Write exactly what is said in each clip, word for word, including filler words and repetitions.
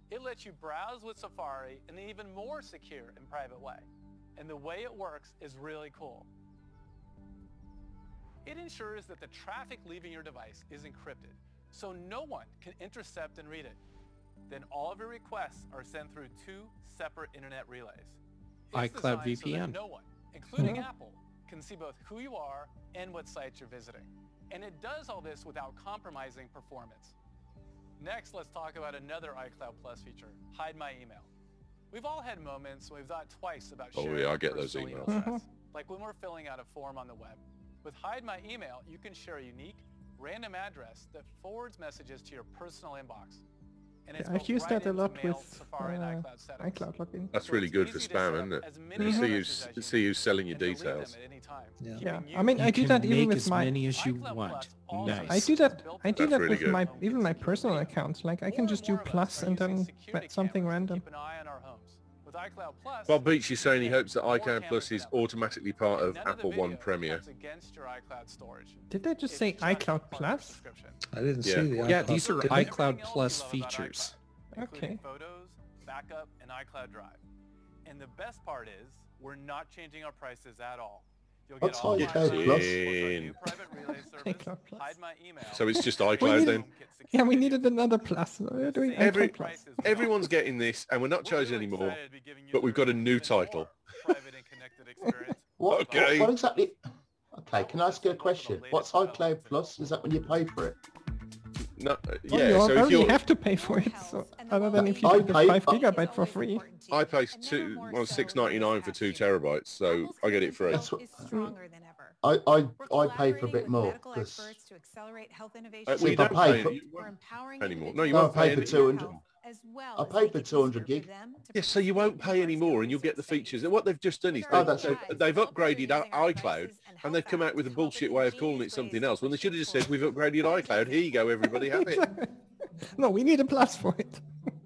It lets you browse with Safari in an even more secure and private way. And the way it works is really cool. It ensures that the traffic leaving your device is encrypted, so no one can intercept and read it. Then all of your requests are sent through two separate internet relays. It's iCloud designed so that V P N. no one, including Yeah. Apple, can see both who you are and what sites you're visiting. And it does all this without compromising performance. Next, let's talk about another iCloud Plus feature, Hide My Email. We've all had moments when we've thought twice about Oh, sharing yeah, I our get those personal emails. email address, like when we're filling out a form on the web. With Hide My Email, you can share a unique, random address that forwards messages to your personal inbox. And it's Yeah, I've built used right that a into lot Mail, with Safari, and uh, iCloud settings. iCloud login. That's So really it's good for easy to spam, set isn't up it? as many You see messages who's, as you see need who's selling your and delete them details. at any time, Yeah. Yeah, keeping I mean, you I You do can that even make with as my. many as you iCloud want. Plus also Nice. I do that. built I do That's that really with good. my even my personal accounts. Like I can just do plus and then write something random. Keep an eye on our homes. With iCloud Plus, Bob Beach is saying he you can hopes that more iCloud cameras Plus than is ever. automatically part And of none of the Apple One video Premiere. counts against your iCloud storage. Did they just It's say just iCloud part of your Plus? subscription. I didn't Yeah. see the Yeah, iCloud. these are Did they? iCloud Everything else Plus you love about features. iCloud, including Okay. photos, backup, and iCloud Drive. And the best part is, we're not changing our prices at all. You'll get What's all iCloud iCloud Plus? plus our new private relay service, iCloud Plus. Hide My Email. So it's just We iCloud need- then? Yeah, we needed another plus. So we're doing Every- iCloud Plus. Everyone's getting this, and we're not charging anymore. but we've got a new title. What, Okay. what, what exactly? Okay, can I ask you a question? What's iCloud Plus? Is that when you pay for it? No, uh, Well, yeah. you So if already you're, have to pay for it. So other than if you I get the pay- five I- gigabyte for free. I pay two, well, six ninety nine for two terabytes, so I get it free. That's what- is stronger than ever. I I, We're I pay for a collaborating bit with more medical because experts to accelerate health Uh, innovation. well, See, you if I don't pay pay for- you We're won't empowering anymore. individuals No, you No, I won't pay pay for any- two hundred. health, as well I as pay make for it two hundred easier for gig. them to Yes, so you won't participate pay in any more, and you'll get the features. And what they've just done is Oh, they, that's they, it. they've upgraded i- iCloud, and they've come out with a bullshit way of calling it something else. When they should have just said, "We've upgraded iCloud. Here you go, everybody, have it." No, we need a plus for it.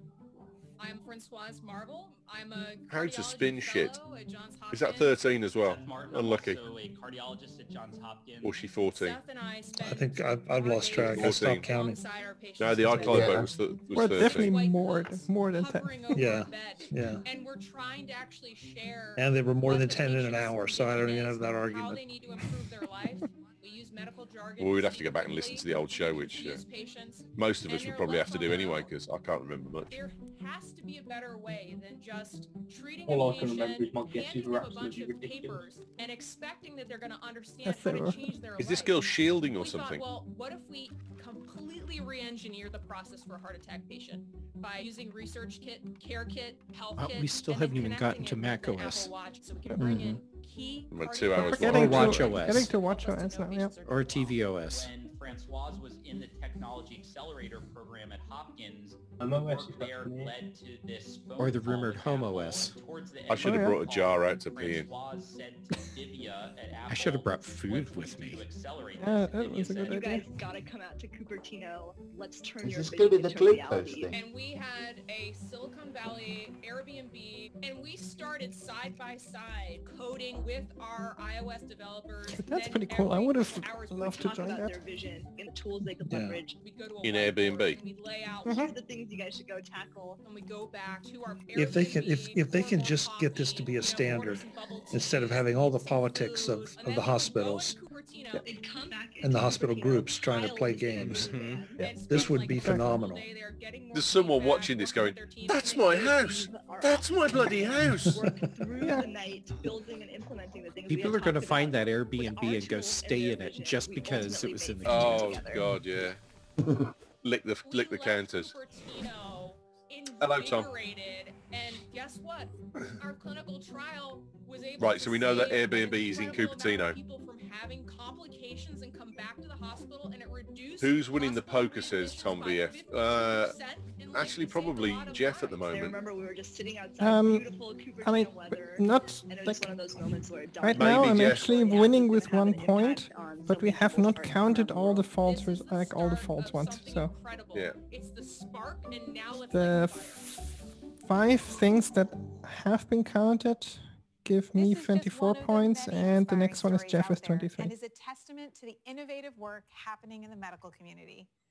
I'm Francoise Marvel. I'm a How to spin cardiology shit. fellow at Johns Is that Hopkins. thirteen as well? Seth Martin, Unlucky. I'm also a cardiologist at Johns Hopkins. Or she fourteen? Seth and I spent I think I've, I've lost our track. days I stopped fourteen. counting. alongside our patients No, the and iCloud Yeah. vote was, th- was We're definitely thirteen. white more coats more than ten. hovering over Yeah, our bed. yeah. And we're trying to actually share And they were more what than the ten in an patient's hour, so I don't even situation have is, that how argument. they need to improve their life. We use medical jargon. Well, we'd to have to go back and listen to the old show, which uh, confuse patients. most of And us would their probably love have to do on anyway, their own. because I can't remember much. There has to be a better way than just treating All a I can patient, remember is my guesses handing were them a bunch absolutely of ridiculous. papers, and expecting that they're going to understand Yes, how they to were. change their Is this life. girl shielding or We thought, something? well, what if we completely re-engineer the process for a heart attack patient by using Research Kit, Care Kit, Health Uh, Kit, we still and then haven't even gotten connecting to it Mac with the O S. Apple Watch, so we can bring in key We're cardiac two hours We're long. getting Or watch to, O S. getting to watch Help us OS to know now, yeah. patients are Or doing T V O S. When Francoise was in the Technology Accelerator program at Hopkins, I'm the O S work is there definitely- led to this phone Or the call rumored with Home Apple, O S. and towards the I end should of have Oh, the brought a call, jar out to pee in. Francoise said to Divya at Apple, I should have brought food "What with can we do me." to accelerate Yeah, this?" that And Divya was a good said, You idea. guys gotta come out to Cupertino. Let's turn Is your this gonna be vision the into glucose reality. thing? And we had a Silicon Valley Airbnb, and we started side by side coding with our iOS developers. But that's Then pretty cool. I every would have two hours we'd loved to Talk join about that. their vision and the tools they could Yeah. leverage. We'd go to a In whiteboard Airbnb. and we'd lay out These Mhm. are the things you guys should go tackle. and we go back to our If they can, if, Airbnb, if they pour can more just get this to coffee, be you a know, order standard, some bubble tea, instead of having all the some politics food, of, and of then the we'd go hospitals into Cupertino They'd come back and the into hospital Cupertino, groups trying to trial play these things games. really Mhm. bad. Yeah. and This spend, would like, be a whole phenomenal. day there getting more There's someone feedback, watching this working going, with their team, "That's and my then house. Our That's my bloody house." Work through Yeah. the night building and implementing the things we People had are going to talked find about. that With Airbnb our and go tools stay their in it vision, just we because it ultimately was in the made future. things Oh together. God, yeah. Lick the we lick the left counters. Cupertino Hello, Tom. invigorated, and guess what? Our clinical trial was able Right, to so we know that save an Airbnb is in incredible amount of Cupertino. people from having complications and come back to the hospital, and it reduced Who's winning the hospital poker, says readmissions Tom by B F? fifty Uh, percent, and, like, actually, we saved a probably lot of Jeff at the lives. I moment. remember we were just sitting outside Um, beautiful Cupertino I mean, weather. not And it was like just one of those moments where it dawned right on now. Maybe I'm Jeff. actually yeah, winning it's with gonna have one an point, impact on but so we many have people's not hearts counted around the all the world. false, This res- is the like all the start false of ones. something So incredible. Yeah. It's the spark, and now let's the light the fire. f- five things that have been counted give me This is just twenty-four one of the points, many and the inspiring next one is stories Jeff out with there, twenty-three. and is a testament to the innovative work happening in the medical community.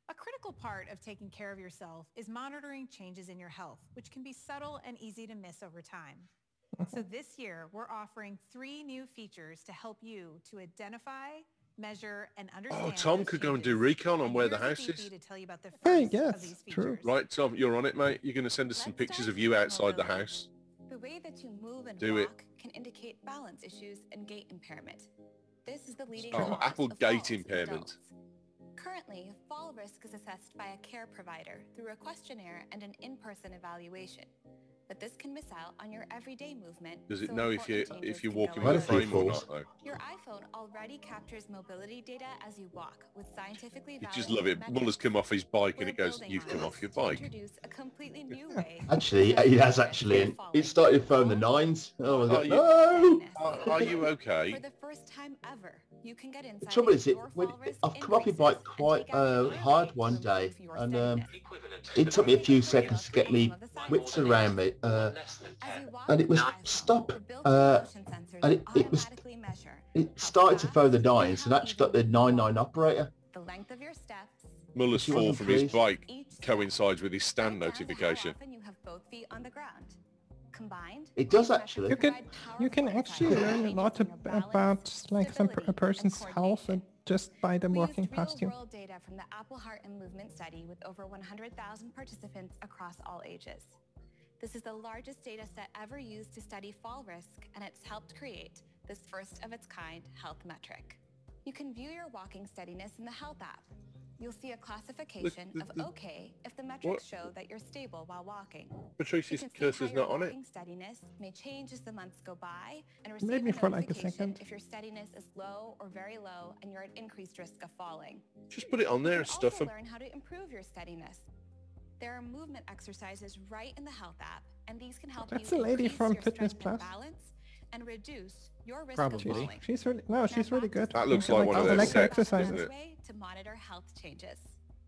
A critical part of taking care of yourself is monitoring changes in your health, which can be subtle and easy to miss over time. So this year, we're offering three new features to help you to identify, measure, and understand. Oh, Tom those could go and do changes. recon on And where the here's a house V P is. to tell you about the Hey, first yes, of these true. features. Right, Tom, you're on it, mate. You're going to send us some Let's pictures start of you with outside the mobility. house. The way that you move and Do it. walk can indicate balance issues and gait impairment. This is the leading Oh, cause Apple of gait falls in impairment. adults. Currently, fall risk is assessed by a care provider through a questionnaire and an in-person evaluation. But this can miss out on your everyday movement. Does it so know if you important if changes you're can walking go with a What if he frame or falls? not, though? Your iPhone already captures mobility data as you walk with scientifically You validated just love it. metrics. Muller's come off his bike and We're it goes, building you've on come this off your to bike. introduce a completely new way Actually, to he has measure actually. and And follow it started from the all nines. Oh my Are god, you- no! Are, are you For okay? the first time ever, you can get The insight trouble into is, it your when fall risk I've come off my increases bike and quite take action uh, early hard to one day, improve your and um, steadiness. it took me a Let's few take quick seconds to look get at me some of the signs. wits around me, uh, As you walk and it with was your iPhone, stop. the built-in Uh, motion sensors and it, it was automatically measure it how started to follow the fast and nines, and how actually got the easy you nine walk. nine operator. The length of your steps, Muller's She fall wasn't from his pleased. bike each step. coincides with his stand Write down how notification. often you have both feet on the ground. Combined, It does these metrics actually. You can provide you can powerful actually insights learn a into lot changes in ab- your balance, about like some stability, a person's and health and coordination. just by them We walking used past you. real-world data from the Apple Heart and Movement Study with over one hundred thousand participants across all ages. This is the largest data set ever used to study fall risk, and it's helped create this first-of-its-kind health metric. You can view your walking steadiness in the Health app. You'll see a classification the- of the- okay if the what? metrics show that you're stable while walking. You Patricia's can see how cursor's your not on it. walking steadiness may change as the months go by, and receive Maybe a for like a notification second. if your steadiness is low or very low and you're at increased risk of falling. Just put it on there You and can stuff also them. learn how to improve your steadiness. There are movement exercises right in the Health app, and these can help That's you a lady increase from your Fitness strength and Plus. balance and reduce your risk Probably. of She's, falling. she's really no, she's really good. That looks Like like one of all the those leg sets, exercises. doesn't it? Way to monitor health changes.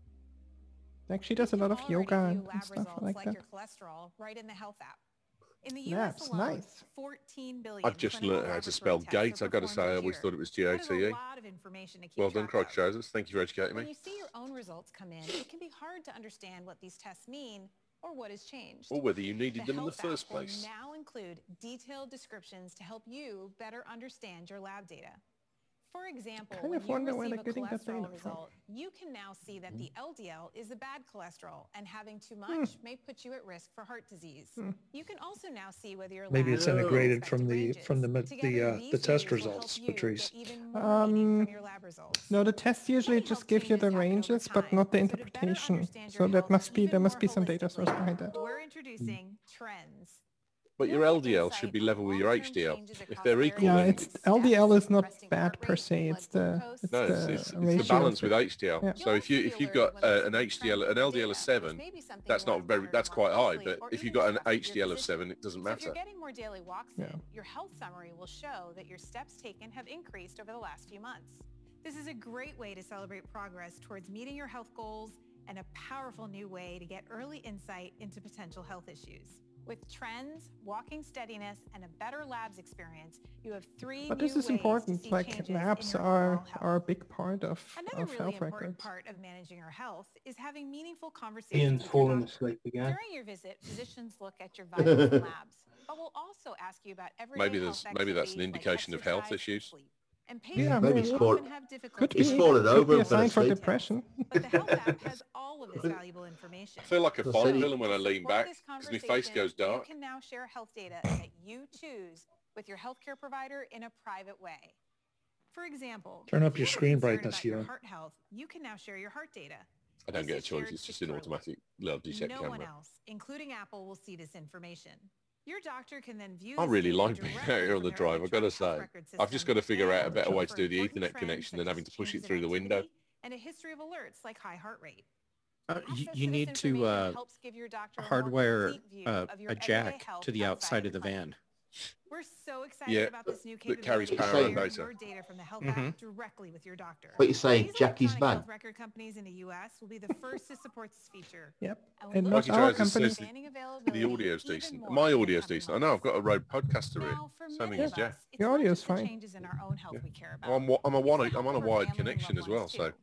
Like she does a lot of Already yoga view and, lab and stuff results like like that. your cholesterol right in the Health app. In the U Yeah, S it's alone, nice. fourteen billion I've just clinical learned how to laboratory spell tests gate. are I've got to say, I performed always each thought it was G year. A That is T a E. lot of information to keep Well done, track Crotch of. Trousers. Thank you for educating When me. you see your own results come in, it can be hard to understand what these tests mean or what has changed. Or whether you needed them in the Health first app will place. now include detailed descriptions to help you better understand your lab data. For example, kind when of you wonder where receive they're a getting that cholesterol data from. result, you can now see that the L D L is a bad cholesterol, and having too Hmm. much may put you at risk for heart disease. You can also now see whether your Maybe lab it's is within integrated from expected the ranges. from the ma- Together, the uh, these the test views will help results, you Patrice. get even more meaning Um, from your lab results. No, the tests usually Many just health give you changes the happen over ranges, but time, not the so to better interpretation. understand So your that health must be even there must more be some data source holistically, behind that. We're introducing trends. But your You'll L D L get should be insight level on with your long-term H D L. changes If across they're various equal, Yeah, then... it's L D L is not resting bad heart per rate, se. blood It's the glucose. it's No, it's, the it's, it's the ratio. balance of with it. H D L. Yeah. So if you if you've got uh, an H D L, an L D L of seven, that's not very that's quite high. But if you've got an H D L of seven, it doesn't So if you're matter. getting more daily walks Yeah. in, your health summary will show that your steps taken have increased over the last few months. This is a great way to celebrate progress towards meeting your health goals and a powerful new way to get early insight into potential health issues. With trends, walking steadiness, and a better labs experience, you have three But new this is ways to important. see Like changes in labs your are overall health. are a big part of, Another of really health important records. part of managing our health is having meaningful conversations Ian's with your fallen doctor. asleep again. During your visit, physicians look at your vitals and labs, but we'll also ask you about everyday Maybe health there's maybe that's an activities like indication of health exercise and issues. sleep. And Yeah, patients maybe may it's often fall- have Could difficulty be, He's fallen could over be a and fell sign for asleep. depression. but the health app has all of this valuable information. I feel like a So Bond say- villain when I To lean support back this because my face conversation, goes dark. You can now share health data that you choose with your healthcare provider in a private way. For example, Turn up if your you have a screen concern brightness, about your Ewan. heart health, you can now share your heart data. I don't This get a is choice. shared It's just an securely. automatic little detect No one camera. else, including Apple, will see this information. Your doctor can then view I this really data like being directly out here on from the their drive. I've got to electronic health say, record I've just system got to figure out a and better look way to for do the important Ethernet trends connection such than having as to push it changes in through the window. activity and a history of alerts like high heart rate. Uh, you, Access you to this need to information uh, helps give your doctor a more hardwire complete view uh, of your a everyday jack health to the outside of the clinic. van. We're so excited Yeah, about this new that carries capability to power and share data. your data from the health Mhm. app directly with your doctor. What you saying, These Jackie's electronic van? health record companies in the U S will be the first to support this feature. Yep. And And we'll not look our forward to company. expanding The availability audio's even decent. more My in the audio's coming decent. I know I've got a months. Rode podcaster here. Now, for Same many as of Jack. us, it's Your not audio's just the fine. changes in our own health we care about. Well, I'm, wa- I'm a It's one. the I'm health on a of our wired family and connection loved as well. ones, So too.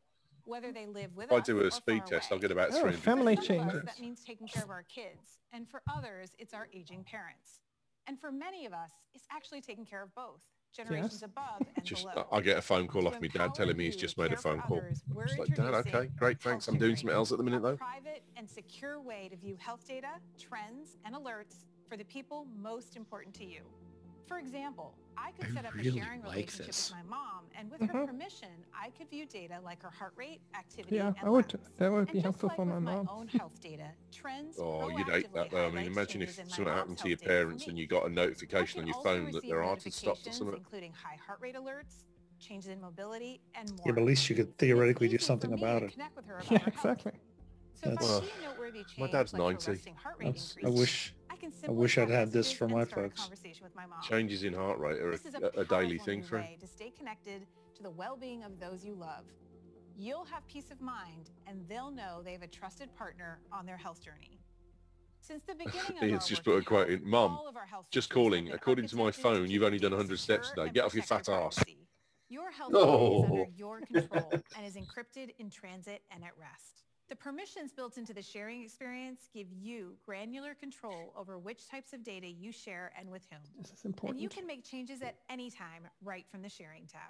whether they live with If I us do or a speed far test, away. I'll get about Oh, three hundred. family For some of us, changes. that means taking care of our kids, and for others, it's our aging parents. And for many of us, it's actually taking care of both, generations Yes. above and Just, below. I get a phone call To off my dad empower telling me he's you just to made a care for phone call. others, we're It's like, Dad, introducing okay, great, thanks. I'm doing Health something else at the minute, a though. private and secure way to view health data, trends, and alerts for the people most important to you. For example, I could I set up a really sharing like relationship this. with my mom, and with Mhm. her permission, I could view data like her heart rate, activity, Yeah, and I would. labs. That would And be just helpful like for my with mom. my own health data, trends Oh, you'd hate that, proactively though. I mean, highlight imagine if changes in my something mom's happened to your health data for parents and me. you got a I notification can on your also phone that receive their heart had stopped or notifications, something. including high heart rate alerts, changes in mobility, and more. Yeah, but at least you could It's theoretically do easy for something me about to it. connect with her about Yeah, her health. exactly. So if I That's- see a noteworthy change, My dad's like her ninety. resting heart rate That's, I increase, wish, I can I simply wish I'd send had this messages for and my start a folks. conversation with my mom. Changes in heart rate are This is a, a, a daily powerful thing new for him. way to stay connected to the well-being of those you love. You'll have peace of mind, and they'll know they have a trusted partner on their health journey. Since the beginning of Ian's our just work put a in quote health, in. Mum, all of our health just features calling. have been According to my architected to phone, you've keep only done data one hundred steps secure today. and Get off your protect fat your ass. privacy. Your health data is under Oh. your control and is encrypted in transit and at rest. The permissions built into the sharing experience give you granular control over which types of data you share and with whom. This is And important. you can make changes at any time right from the sharing tab.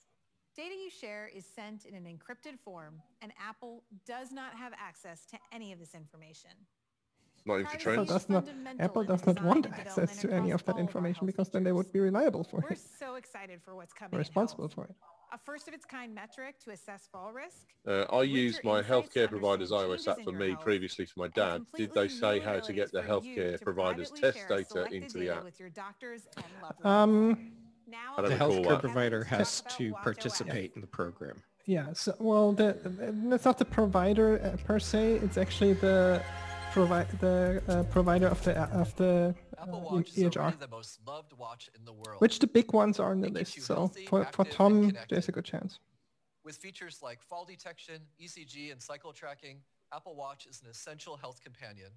Data you share is sent in an encrypted form, and Apple does not have access to any of this information. Not Privacy Apple infiltrated. is does not, fundamental Apple in the does not design want and access development to any across of that all of our information health because then they would features. be reliable for We're it, so excited for what's coming or in responsible health. for it. A first-of-its-kind metric to assess fall risk. Uh, I richer used my insights to healthcare provider's understand iOS changes app in for your me health, previously for my and dad. Did completely they say new how to get abilities the for you healthcare to provider's privately test share data selected into the data app? with your doctors and loved ones. Um, Now I don't The recall healthcare that. provider Together to has talk about to WatchOS. participate in the program. yeah. So, well, the, the it's not the provider uh, per se. It's actually the provi- the uh, provider of the of the Apple uh, Watch E is H R, already the most loved watch in the world. which the big ones are on the It keeps list. you So healthy, for for active, and Tom, connected. there's a good chance. With features like fall detection, E C G, and cycle tracking, Apple Watch is an essential health companion.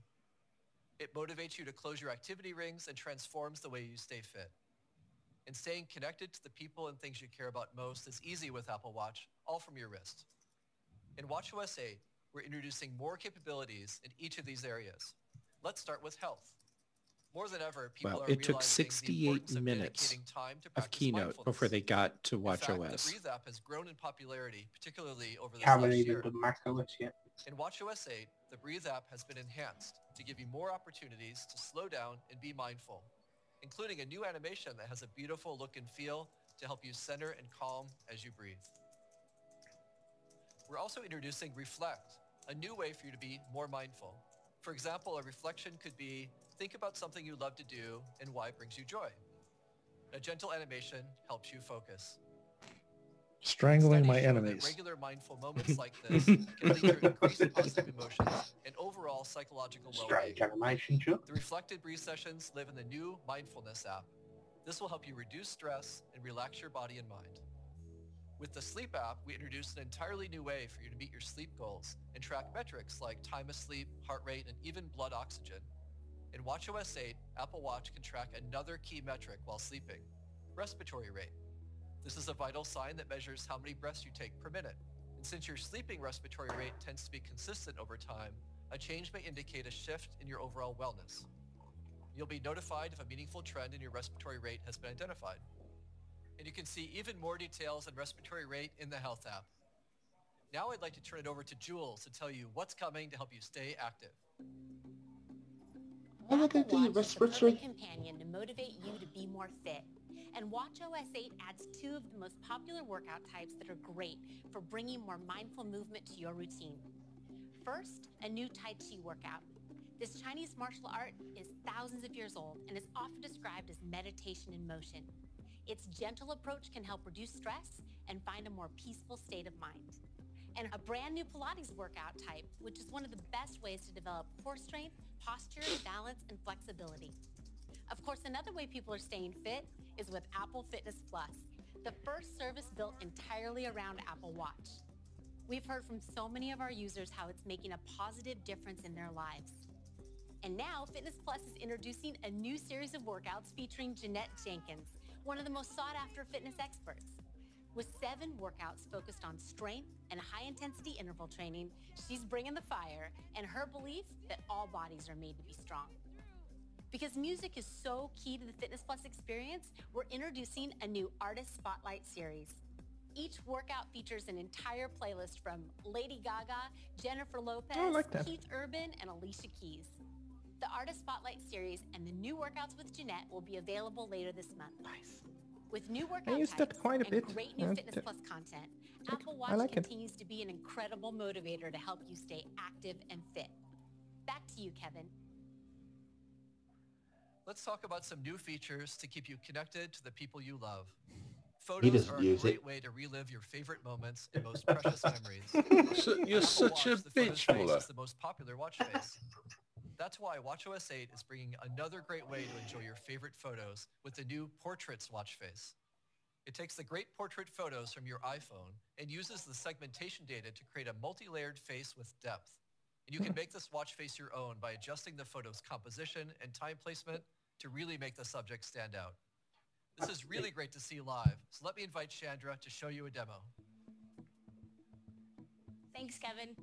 It motivates you to close your activity rings and transforms the way you stay fit. And staying connected to the people and things you care about most is easy with Apple Watch, all from your wrist. In watchOS eight, we're introducing more capabilities in each of these areas. Let's start with health. More than ever, people Well, are it took realizing the sixty-eight importance of minutes dedicating time to of practice keynote before mindfulness. they got to In fact, the watchOS. Breathe app has grown in popularity, particularly over this Haven't last even year. done macOS yet. In watchOS eight, the Breathe app has been enhanced to give you more opportunities to slow down and be mindful, including a new animation that has a beautiful look and feel to help you center and calm as you breathe. We're also introducing Reflect, a new way for you to be more mindful. For example, a reflection could be, think about something you love to do and why it brings you joy. A gentle animation helps you focus. Strangling my Studies show that enemies. regular mindful moments like this can lead to increased positive emotions and overall psychological well-being. Strange animation, sure. The Reflected Breathe sessions live in the new Mindfulness app. This will help you reduce stress and relax your body and mind. With the Sleep app, we introduced an entirely new way for you to meet your sleep goals and track metrics like time of sleep, heart rate, and even blood oxygen. In watchOS eight, Apple Watch can track another key metric while sleeping, respiratory rate. This is a vital sign that measures how many breaths you take per minute. And since your sleeping respiratory rate tends to be consistent over time, a change may indicate a shift in your overall wellness. You'll be notified if a meaningful trend in your respiratory rate has been identified. And you can see even more details on respiratory rate in the Health app. Now I'd like to turn it over to Jules to tell you what's coming to help you stay active. How am I going to do your respiratory? Companion to motivate you to be more fit. And watchOS eight adds two of the most popular workout types that are great for bringing more mindful movement to your routine. First, a new Tai Chi workout. This Chinese martial art is thousands of years old and is often described as meditation in motion. Its gentle approach can help reduce stress and find a more peaceful state of mind. And a brand new Pilates workout type, which is one of the best ways to develop core strength, posture, balance, and flexibility. Of course, another way people are staying fit is with Apple Fitness Plus, the first service built entirely around Apple Watch. We've heard from so many of our users how it's making a positive difference in their lives. And now, Fitness Plus is introducing a new series of workouts featuring Jeanette Jenkins, one of the most sought-after fitness experts. With seven workouts focused on strength and high-intensity interval training, she's bringing the fire and her belief that all bodies are made to be strong. Because music is so key to the Fitness Plus experience, we're introducing a new Artist Spotlight series. Each workout features an entire playlist from Lady Gaga, Jennifer Lopez, Oh, I like that. Keith Urban, and Alicia Keys. The Artist Spotlight series and the new workouts with Jeanette will be available later this month. Nice. With new I workout used that types quite a and bit. great new Uh, Fitness t- Plus content, I- Apple Watch I like it. continues to be an incredible motivator to help you stay active and fit. Back to you, Kevin. Let's talk about some new features to keep you connected to the people you love. He Photos doesn't are a use great it. way to relive your favorite moments and most precious memories. So- you're On Apple such a Watch, the Photos bitch, face Muller. is the most popular watch face. That's why watchOS eight is bringing another great way to enjoy your favorite photos with the new Portraits watch face. It takes the great portrait photos from your iPhone and uses the segmentation data to create a multi-layered face with depth. And you can make this watch face your own by adjusting the photo's composition and time placement to really make the subject stand out. This is really great to see live, so let me invite Chandra to show you a demo. Thanks, Kevin.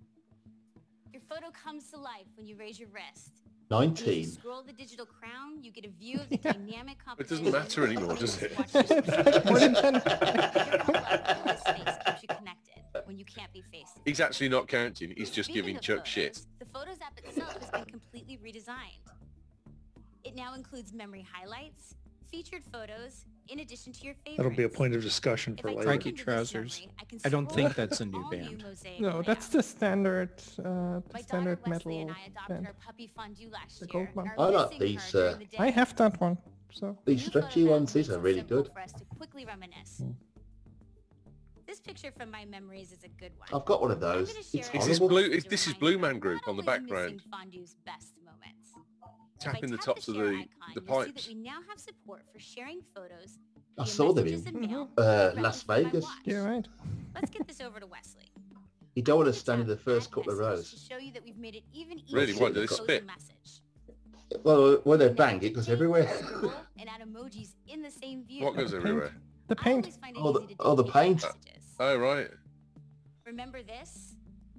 Your photo comes to life when you raise your wrist. nineteen. And as you scroll the digital crown, you get a view of the dynamic It composition. doesn't matter anymore, does it? More than ten. This face keeps you connected when you can't be facing. He's actually not counting. He's just Speaking giving of Chuck photos, shit. The Photos app itself has been completely redesigned. It now includes memory highlights, featured photos, in addition to your favorites. That'll be a point of discussion If for I later. tap Crikey into this trousers. memory, I can I don't scroll think through that's a the new all-new band. Mosaic No, that's layout. the standard, uh, the My standard daughter Leslie metal and I adopted band. our puppy Fondue last The year. gold and one. are I like missing these, her uh, during the day. I have that one, so. These New stretchy photo ones, app these makes are it really simple good. for us to quickly reminisce. This picture from my memories is a good one. I've got one of I'm those. gonna It's share Is it this horrible. blue? as Is, a this is reminder Blue of Man Group not on the only background. missing Fondue's best moments. If Tapping I the tap tops of share the icon, the you'll see that pipes. we now have support for sharing photos I via saw them messages in and mail uh, directly Las from my Vegas. watch. Yeah, right. Let's get this over to Wesley. You don't want I'm to gonna stand in the tap first Add couple of Message rows. To show you that we've made it even Really? easier Why, to do they compose spit? a message. Well, when they Now, bang, it goes take, everywhere. scribble, and add emojis in the same view. What goes Paint. everywhere? The I paint. always find it Oh, the- easy to oh, the duplicate paint. messages. Oh, right. Remember this?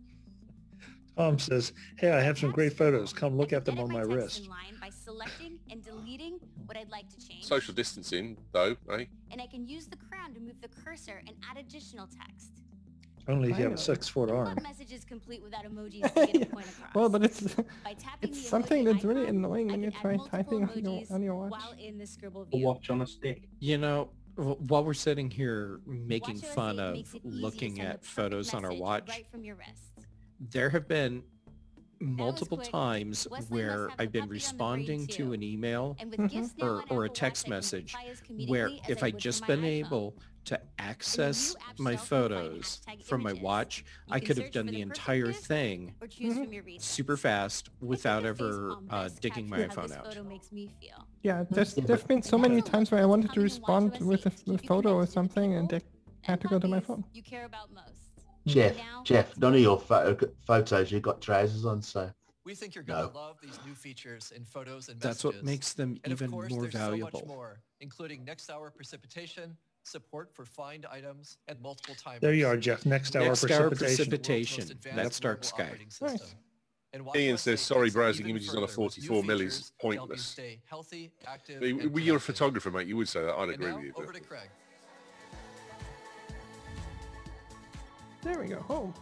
Tom says, hey, I have some great photos. Come look I at can them on edit my text wrist. in line by selecting and deleting what I'd like to change. Social distancing, though, eh? And I can use the crown to move the cursor and add additional text. Only if you have a Finally. six-foot arm. What message is complete without emojis to get a point across? Well, but it's By tapping it's the something emoji that's really icon, annoying I when you can add try multiple typing on your, emojis on your watch. while in the scribble A view. watch on a stick. You know, w- while we're sitting here making WatchOS fun eight of makes it easy to looking send the at perfect photos on our message watch, right from your wrist. there have been multiple quick. times Wesley must where have the I've been puppy on the brain, responding too. to an email And with Mhm. gifts now or, on or Apple a text Watch, I can message reply as where comedically as if I I'd would just for my been iPhone. able to access app my shelf, you'll find photos hashtag from my images. watch, You I can could have search done for the the perfect entire gift thing or choose Mhm. from your recents. super fast without I think ever facepalm uh, best digging my captures how iPhone this out. photo makes me feel. Yeah, there's Yeah, there's but- been so It many also times lets where I you wanted come to in and respond watch with a, O S eight to with keep you photo or connected to the something and people they had to go to my puppies phone. You care about most. Jeff, Now, Jeff, let's none get of your photo photos you've got trousers on, so We think you're going to No. love these new features in photos and That's messages. what makes them And of even course, more there's valuable. so much more, including next hour precipitation, support for find items, and multiple timers. There you are, Jeff. Next hour Next hour precipitation. precipitation. The world's most advanced That's dark mobile sky. operating system. Nice. And Ian WatchOS says, eight sorry, takes it browsing even images on a further with forty-four new mil features is to help you pointless. stay healthy, active, I mean, and You're a connected. photographer, mate. You would say that. I'd And agree now, with you. over But... to Craig. There we go, home.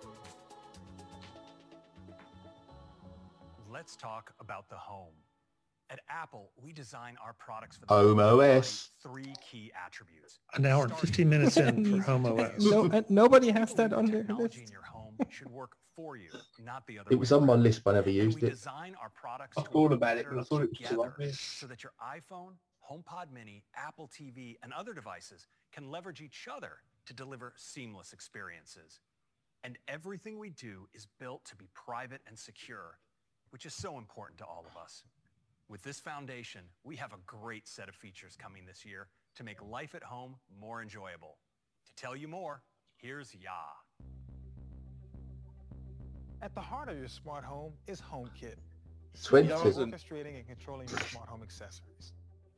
Let's talk about the home. At Apple, we design our products for the Home home by O S. three key attributes. An hour and fifteen minutes in for Home O S. No, and nobody has We that believe on the their technology list. in your home should work for you, not the other it way was on my around. list, but I never And used we it. design our products I to thought work about it, better but I thought it was too together obvious. so that your iPhone, HomePod Mini, Apple T V, and other devices can leverage each other to deliver seamless experiences. And everything we do is built to be private and secure, which is so important to all of us. With this foundation, we have a great set of features coming this year to make life at home more enjoyable. To tell you more, here's Ya. At the heart of your smart home is HomeKit. Twenty. orchestrating and controlling your smart home accessories.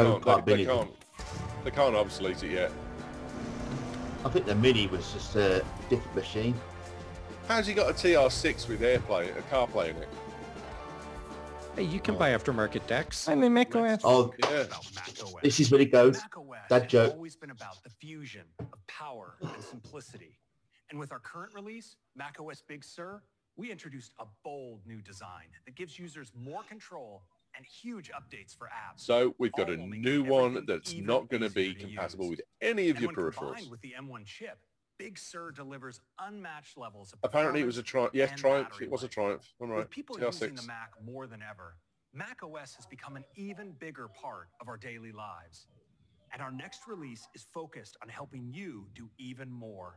can't. HomePod They, they Mini. can't. They can't obsolete it yet. I think the Mini was just a different machine. How's he got a T R six with AirPlay, a CarPlay in it? Hey, you can buy aftermarket decks. I mean, macOS. Oh, Yeah. this is where it goes. That joke. has always been about the fusion of power and simplicity. And with our current release, macOS Big Sur, we introduced a bold new design that gives users more control and huge updates for apps. So we've got All a while making new one everything that's even not going to easier be to compatible use. with any of And your when peripherals. combined with the M one chip, Big Sur delivers unmatched levels of Apparently it was a Triumph. Yes, and Triumph. battery It was a life. Triumph. I'm right. With people T R using six. the Mac more than ever, macOS has become an even bigger part of our daily lives. And our next release is focused on helping you do even more.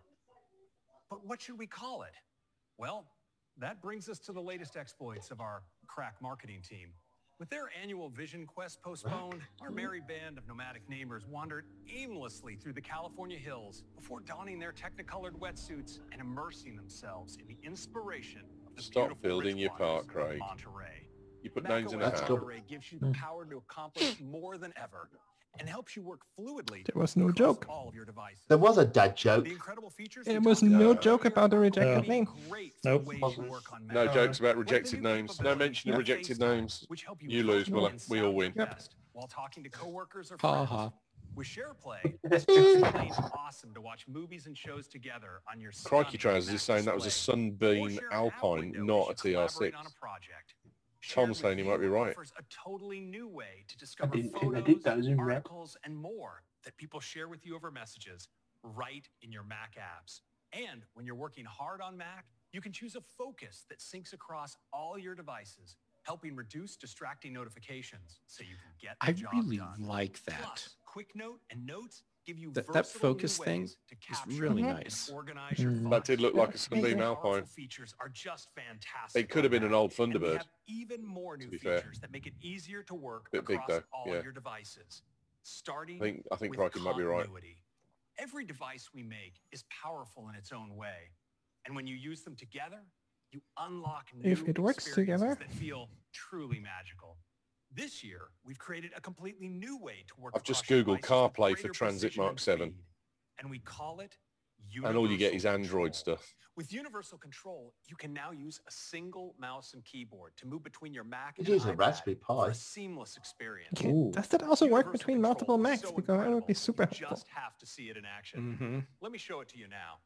But what should we call it? Well, that brings us to the latest exploits of our crack marketing team. With their annual Vision Quest postponed, our merry band of nomadic neighbors wandered aimlessly through the California hills before donning their technicolored wetsuits and immersing themselves in the inspiration of the Stop beautiful building rich your waters park, Craig. of Monterey. You put names in a macOS hat. Monterey gives you the power to accomplish more than ever and helps you work fluidly There was no across joke. all of your devices. There was a dad joke. The incredible features There we was talked no about joke earlier about the are rejected already name. great for Nope. the ways you work on No Mac. jokes about Like the rejected new names. No capabilities mention of of rejected FaceTime, names. which help you You lose, call Muller. and We all sound win. your best while talking to coworkers or Ha friends. ha. With SharePlay, it's just plain awesome to watch movies and shows together on your Crikey stunning Trousers Mac is saying that was a display. Sunbeam Or share an app Alpine, window not as a you T R collaborate six. on a project. Tom's Shared saying he with might be You right. offers a totally new way to discover didn't think they photos, did those in red. articles, and more that people share with you over messages right in your Mac apps. And when you're working hard on Mac, you can choose a focus that syncs across all your devices, helping reduce distracting notifications so you can get the I job really done. like that. Plus, Quick Note and Notes give you That, that versatile new focus thing ways to is capture really and nice. organize your Mm. That did look like a Yeah, Sunbeam yeah. Alpine. Powerful features are just fantastic. It could have been on an old Mac, and we Thunderbird. have even more new be fair. features that make it easier to work Bit big, across though, all yeah. your devices. Starting I think I think with Crikey might be right. continuity. Every device we make is powerful in its own way. And when you use them together, you unlock new If it works experiences together. that feel truly magical. This year, we've created a completely new way to work I've just across your Googled devices with CarPlay for greater Transit precision Mark and seven. speed. And we call it And all you get is Universal Android Control. stuff. With Universal Control, you can now use a single mouse and keyboard to move between your Mac Could and use a iPad Raspberry for Pi. a seamless experience. Okay, does that also work Universal between Control multiple is Macs? so Because that would be incredible, super you helpful. just have to see it in action. Mm-hmm. Let me show it to you now.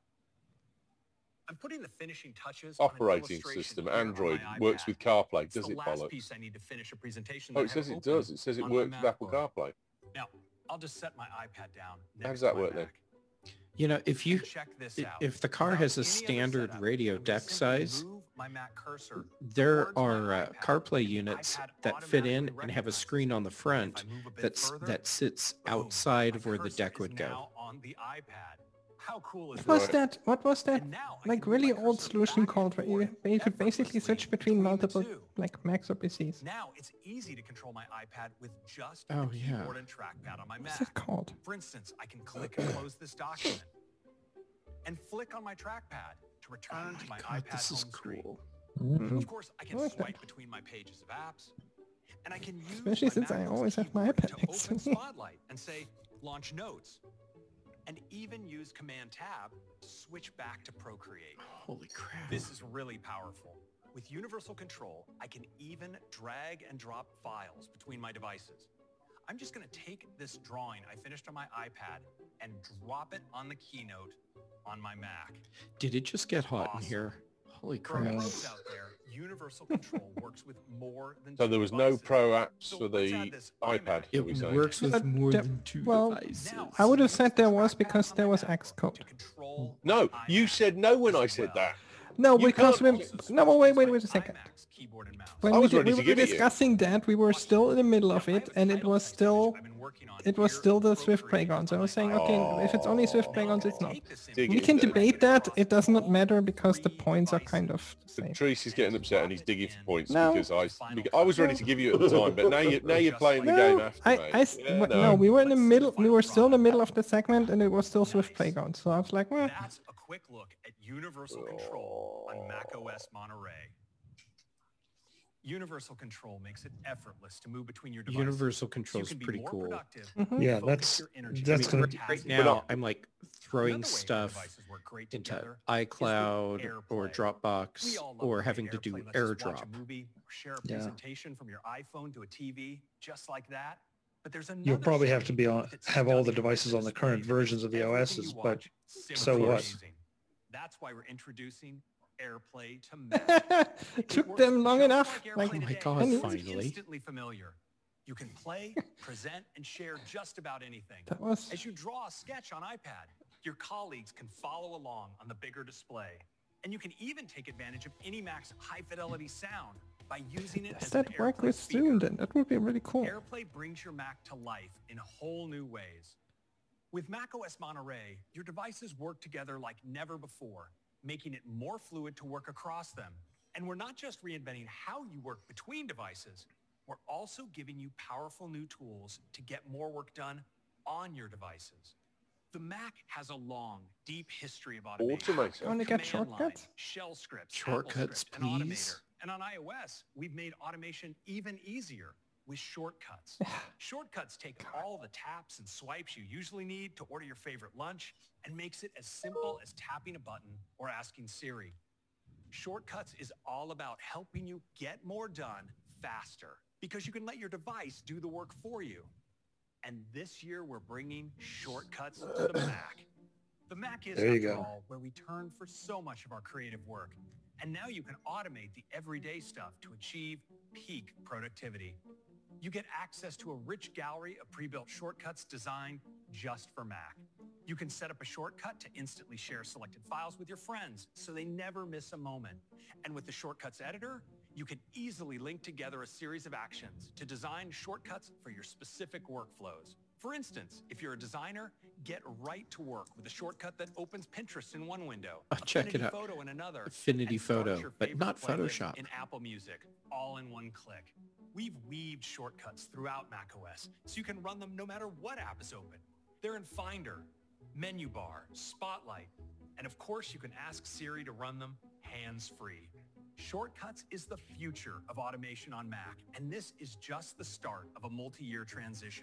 I'm putting the finishing touches on an Operating illustration system, here on Android, my works iPad. with CarPlay. It's Does the it last bollocks? piece I need to finish a presentation Oh, that it I says have it open does. It says it on my works with Apple MacBook. CarPlay. Now, I'll just set my iPad down. How next does that to my work then? Mac. You know, if you And check this i- out. if the car Without has a any other standard setup, radio I'm gonna deck simply size, move my Mac cursor there towards my are uh, iPad, CarPlay and the units iPad that fit in automatically and have a recognizes screen it. on the If front I move a bit that's further, that sits boom, outside my of where the cursor deck is would go. now on the iPad. How cool is What was that? that? What was that? And now I Like can move really my old cursor solution back called and where you forth ba- you could basically effortlessly switch between between the multiple two. like Macs or P Cs. Now it's easy to control my iPad with just Oh, the yeah. keyboard and trackpad on my What's Mac. it called? For instance, I can click and close this document and flick on my trackpad to return to my God, iPad this is home screen. cool. Mhm. Of course, I can I like that. swipe between my pages of apps, and I can use Especially my since I MacBook's always have my keyboard iPad to next to open me. Spotlight and say, launch notes, and even use Command Tab to switch back to Procreate. Holy crap. This is really powerful. With Universal Control, I can even drag and drop files between my devices. I'm just going to take this drawing I finished on my iPad and drop it on the Keynote on my Mac. Did it just get hot in Awesome. here? Holy For our crap. pros out there, Universal Control works with more than So two there was no devices. pro apps So for let's the add this iPad, iMac are we It saying? works with Uh, more de- than two well, devices. Now, I would have use said the there was trackpad because on there my was MacBook Xcode. to control No, my you iMac said no when I as said well. that. No, You because we can't- no, wait, wait, wait a second. iMac's keyboard and mouse. When I we, was did, ready we to were give it you. discussing that, we were still in the middle of it, and it was still it was still the Swift Playgons. I was saying, okay, if it's only Swift Playgons, it's not. Dig We it can in. debate that. It does not matter because the points are kind of the same. Tracy's getting upset and he's digging for points No. because I because I was ready to give you at the time, but now you now you're playing the game No, after, I, mate. I s- Yeah, w- no. no, we were in the middle. We were still in the middle of the segment, and it was still Swift Playgons. So I was like, well, That's a quick look at Universal Control on macOS Monterey. Universal Control makes it effortless to move between your devices. Universal so you Control is can be pretty more cool. productive Mhm. and Yeah, focus that's- your energy that's on gonna- tasks Right that now, matter. I'm like throwing Another way our stuff devices work great into together is with iCloud or AirPlay. Dropbox We all love or the way having to do AirPlay lets us watch a AirDrop. movie or share a Yeah. presentation from your iPhone to a T V just like that. But there's another You'll probably have to be on, that have all the study devices on the current versions of the O everything Ss, you but watch so simply what? amazing. That's why we're introducing AirPlay to Mac. It took them long enough. Like, Oh my God, any- finally. Instantly familiar. You can play, present, and share just about anything. That was- As you draw a sketch on iPad, your colleagues can follow along on the bigger display. And you can even take advantage of AnyMac's high-fidelity sound by using it Does as an that work AirPlay with speaker. Zoom then? That would be really cool. AirPlay brings your Mac to life in whole new ways. With macOS Monterey, your devices work together like never before, making it more fluid to work across them. And we're not just reinventing how you work between devices, we're also giving you powerful new tools to get more work done on your devices. The Mac has a long, deep history of automation. Automator. You wanna get Command line, shortcuts? shell scripts, Shortcuts, AppleScript, and Automator. please. And on iOS, we've made automation even easier with shortcuts. Shortcuts take all the taps and swipes you usually need to order your favorite lunch and makes it as simple as tapping a button or asking Siri. Shortcuts is all about helping you get more done faster because you can let your device do the work for you. And this year, we're bringing shortcuts to the Mac. The Mac is, There you after go. all, where we turn for so much of our creative work. And now you can automate the everyday stuff to achieve peak productivity. You get access to a rich gallery of pre-built shortcuts designed just for Mac. You can set up a shortcut to instantly share selected files with your friends so they never miss a moment. And with the Shortcuts editor, you can easily link together a series of actions to design shortcuts for your specific workflows. For instance, if you're a designer, get right to work with a shortcut that opens Pinterest in one window, Oh, check it Affinity out. Photo in another, Affinity and start Photo, your but favorite not playlist Photoshop. in Apple Music, all in one click. We've weaved shortcuts throughout macOS, so you can run them no matter what app is open. They're in Finder, Menu Bar, Spotlight, and of course you can ask Siri to run them hands-free. Shortcuts is the future of automation on Mac, and this is just the start of a multi-year transition.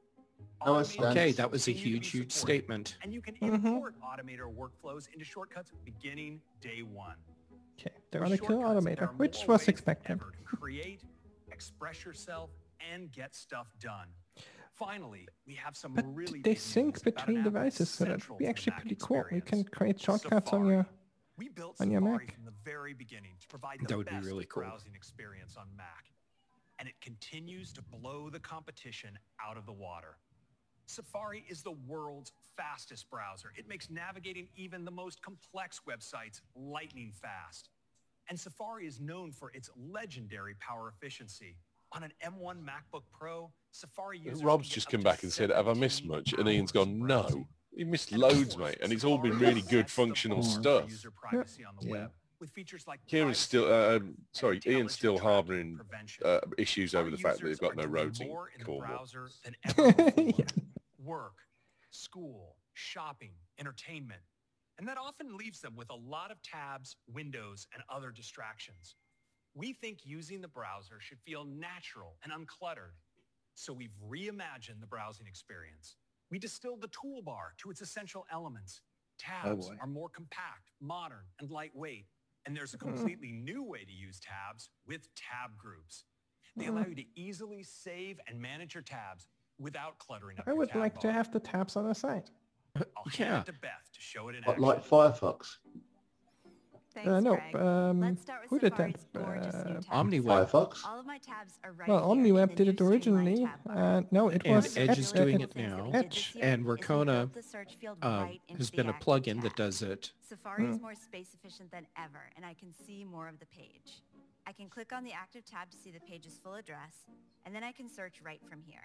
O S Automator Okay, will that was a continue to huge, be huge supported, statement. And you can Mhm. import Automator workflows into Shortcuts beginning day one. Okay, they're With gonna kill Shortcuts, there Automator, are which more was ways than expected. ever to create, express yourself, and get stuff done. Finally, we have some But really they big sync news about an between app that's devices, so that central would be to the actually Mac pretty cool. You can experience. create shortcuts on Safari. your We built on your Safari Mac. from the very beginning to provide the That would be best really cool. browsing experience on Mac. And it continues to blow the competition out of the water. Safari is the world's fastest browser. It makes navigating even the most complex websites lightning fast. And Safari is known for its legendary power efficiency. On an M one MacBook Pro, Safari users Rob's can just get come up back to and said, have I missed seventeen much? And Ian's hours gone, of no. browsing. You missed And of loads, course, mate. And it's all been Safari really good sets the functional bar for stuff. user privacy on the Yeah. web, with features like Kieran's privacy still, uh, and sorry, Ian's intelligent still tracking harbouring prevention. uh, issues over Our the fact that users they've got are no doing roads in more in the Cornwall. browser than ever before. Yeah. Work, school, shopping, entertainment. And that often leaves them with a lot of tabs, windows, and other distractions. We think using the browser should feel natural and uncluttered. So we've reimagined the browsing experience. We distilled the toolbar to its essential elements. Tabs boy. are more compact, modern, and lightweight. And there's a completely new way to use tabs with tab groups. They allow you to easily save and manage your tabs without cluttering up I your would tab like to bar. have the tabs on the side. I'll Yeah. hand it to Beth to show it in What, action. like Firefox? Thanks, Uh, no, Greg. um, Let's start with who did that? Safari's gorgeous new Uh, tabs. OmniWeb. Firefox? All of my tabs are right Well, here in OmniWeb the did new it streamlined originally. tab bar. Uh, no, it And was Edge Ed- is uh, doing it- it now. Edge. And is we Workona built the search field um, right into has the been a active plugin tab. that does it. Safari is Hmm. more space efficient than ever, and I can see more of the page. I can click on the active tab to see the page's full address, and then I can search right from here.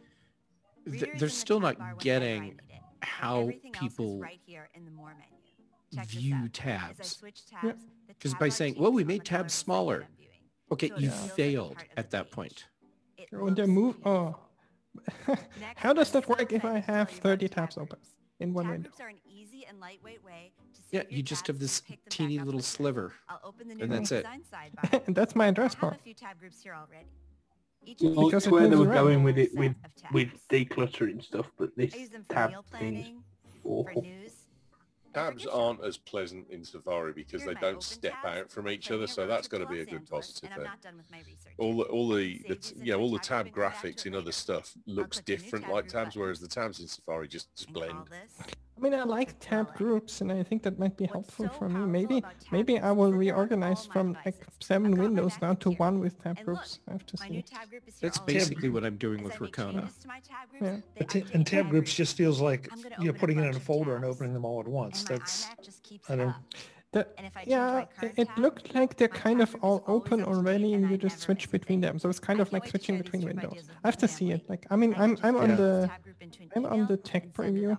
Th- Reader is They're in the still tab bar not whenever I getting need it, and how everything else is people right here in the More menu. Check this view out. As I tabs. switch tabs, the Because tab by bar saying, changes well, we on made the color of tabs the section smaller. I'm viewing. Okay, So it you feels like a failed part of at the that page. point. It When they looks move, beautiful. oh. Next, How does I'm that so work if I excited to have tell you about thirty tab tabs open groups. in one Tab window? groups are an easy and lightweight way to Yeah, save your you just tabs have and this pick them back teeny up little later. sliver. I'll open the new And that's it. redesigned sidebar. And that's my address I have bar. a few tab groups here already. Each Well, of these Because that's it where they moves were around. going with it, set with of tabs. with decluttering stuff, but this I use them for tab meal thing's planning, for awful. news, Tabs aren't as pleasant in Safari because they don't step out from each other, so that's got to be a good positive thing. All the, all the, the t- yeah, all the tab graphics in other stuff looks different like tabs, whereas the tabs in Safari just, just blend. I mean, I like tab groups, and I think that might be helpful for me. Maybe, maybe I will reorganize from like seven windows down to one with tab groups. I have to see. That's basically what I'm doing with Ricona. Yeah. But t- and tab groups just feels like you're putting it in a folder and opening them all at once. That's I don't. The, yeah, it, it looked like they're kind of all open already, and you just switch between them. So it's kind of like switching between windows. I have to see it. Like, I mean, I'm I'm on Yeah. the I'm on the tech preview,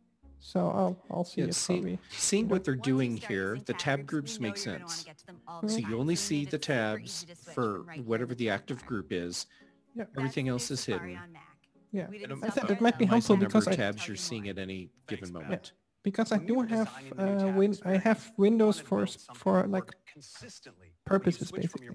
so I'll I'll see Yeah, it see, probably. seeing what they're doing here, the tab groups make sense. So you only see the tabs for whatever the active group is. Yeah. Everything else is hidden. Yeah, It I said it might be helpful number because of I tabs you're seeing at any given moment. because I do have uh, win I have windows for s- for like purposes basically.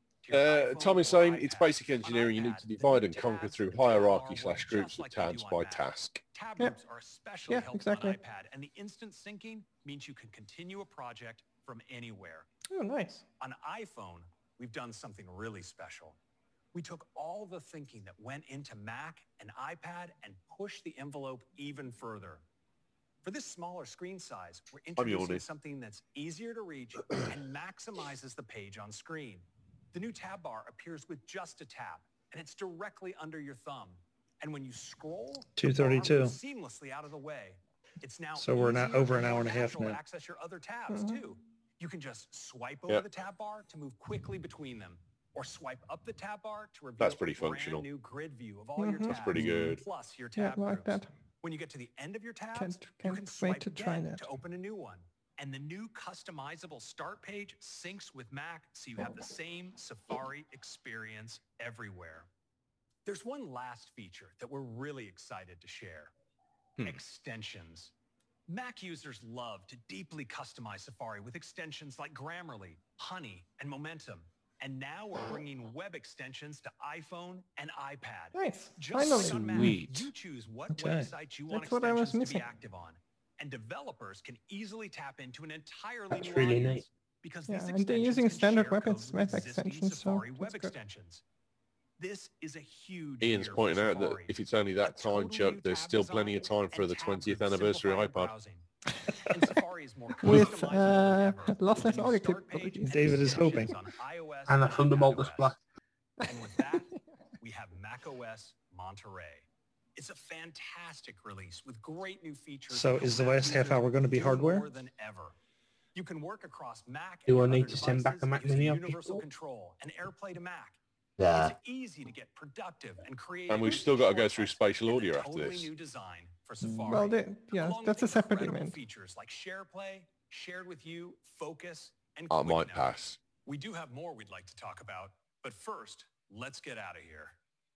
Uh, Tom is saying it's basic engineering. You need to divide and conquer through hierarchy slash groups of tabs by task. Tab Yeah. groups are especially Yeah, helpful exactly. on iPad, and the instant syncing means you can continue a project from anywhere. Oh, nice. On iPhone, we've done something really special. We took all the thinking that went into Mac and iPad and pushed the envelope even further. For this smaller screen size, we're introducing yawning. something that's easier to reach and maximizes the page on screen. The new tab bar appears with just a tap, and it's directly under your thumb. And when you scroll, two the bar thirty-two. moves seamlessly out of the way. It's now So we're not easier over and an hour more and a half natural to now. access your other tabs Mhm. too. You can just swipe over Yep. the tab bar to move quickly between them, or swipe up the tab bar to reveal That's pretty a brand functional. new grid view of all your Mhm. tabs. That's pretty good. Plus your Yeah, tab I like groups. that. When you get to the end of your tabs, Can't you can't can wait swipe to try again that. to open a new one. And the new customizable start page syncs with Mac, so you have the same Safari experience everywhere. There's one last feature that we're really excited to share. Hmm. Extensions. Mac users love to deeply customize Safari with extensions like Grammarly, Honey, and Momentum. And now we're bringing web extensions to iPhone and iPad. Nice. Just Finally. like on Mac, Sweet. you choose what Okay. websites you want That's what I was extensions to be missing. active on. And developers can easily tap into an entirely That's new really audience neat. because Yeah, these and they're extensions using can standard share web, codes with web existing extensions, so Safari web that's good. extensions. This is a huge Ian's year for pointing out that Safari. if it's only that A time, totally Chuck, new there's tab still plenty of design time for and the tab twentieth group anniversary simplified iPod. browsing. And Safari is more With customizable uh, than ever. lossless New audio start page capabilities. and David is extensions hoping. on iOS And a Thunderbolt iPadOS. display. And with that, we have macOS Monterey. It's a fantastic release with great new features. So that is the help last half users hour going to be do hardware? More than ever. You can work across Mac Do and I need other to send back devices a Mac using Mini up Universal before? Control and AirPlay to Mac. Yeah. It's easy to get productive and creative. And we've with still got to go shortcuts through spatial and a audio after totally this. new design for Safari. Well, they, yeah, along that's a with separate incredible event. features like SharePlay, Shared with You, Focus, and I Quick might Note. pass. We do have more we'd like to talk about, but first, let's get out of here.